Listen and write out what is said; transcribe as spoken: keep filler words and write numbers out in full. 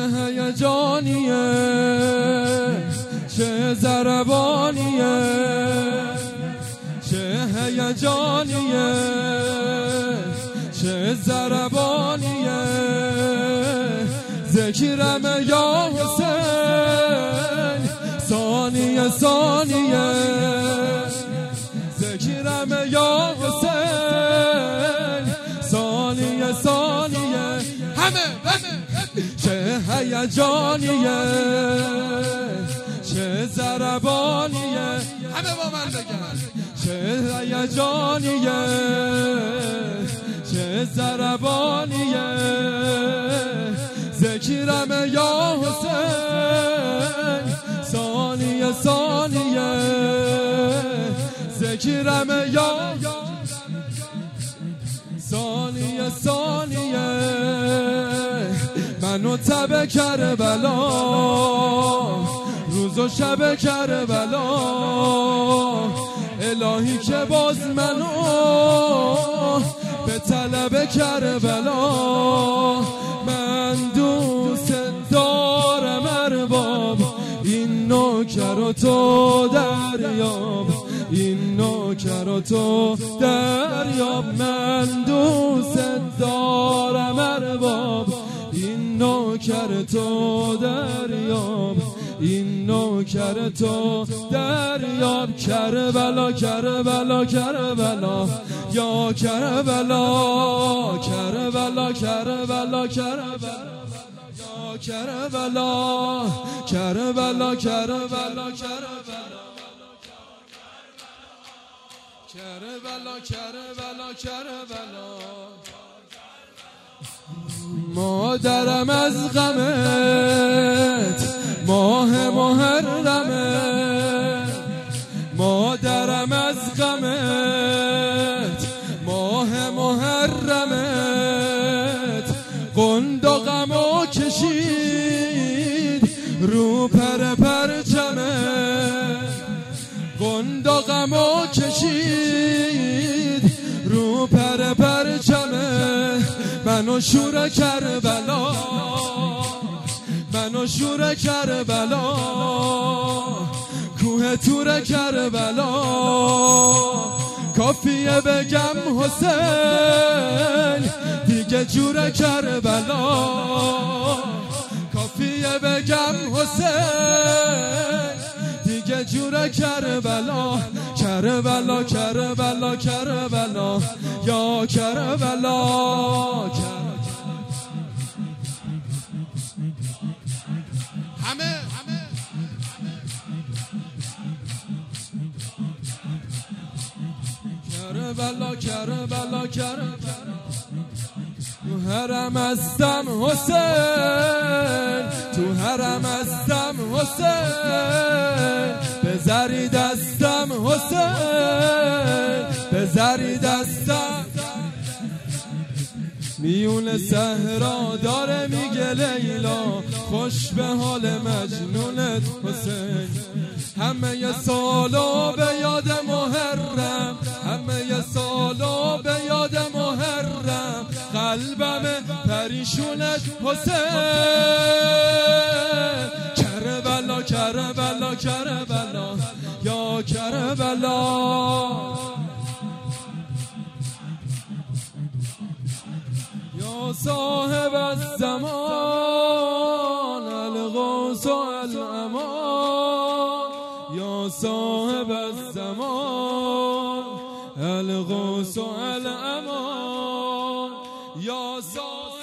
هیجانیه چه ضربانیه چه هیجانیه چه ضربانیه ذکرم یا حسین ثانیه ثانیه ذکرم یا حسین ثانیه ثانیه همه همه چه هیجانیه چه ضربانیه همه با من بگن چه هیجانیه چه ضربانیه ذکرم یا حسین ثانیه ثانیه ذکرم یا ثانیه ثانیه منو تب کربلا روز و شب کربلا الهی که باز منو به طلب کربلا من دوست دارم ارباب این نوکر و تو دریاب این نوکر و تو دریاب من دوست دارم ارباب این نوکر تو دریاب این نوکر تو دریاب کربلا کربلا کربلا یا کربلا کربلا کربلا کربلا یا کربلا کربلا کربلا کربلا کربلا کربلا کربلا مادرم از غمت ماه محرمت مادرم از غمت ماه محرمت قندقمو کشید رو پر پرچمت قندقمو کشید رو پر پرچمت منو شور کربلا منو شور کربلا کوه تور کربلا کافیه بگم حسین دیگه جور کربلا کافیه بگم حسین دیگه جور کربلا کربلا کربلا کربلا یا کربلا همه کربلا کربلا کربلا تو حرم هستم حسین تو حرم هستم حسین به زری دستم حسین به زری دستم میون صحرا داره میگه لیلا خوش به حال مجنونت حسین همه ی سالو به یاد محرم همه ی سالو به یاد محرم قلبم پریشونت حسین کربلا کربلا کربلا یا کربلا یا صاحب الزمان الغوث الامان یا صاحب الزمان الغوث الامان یا صاحب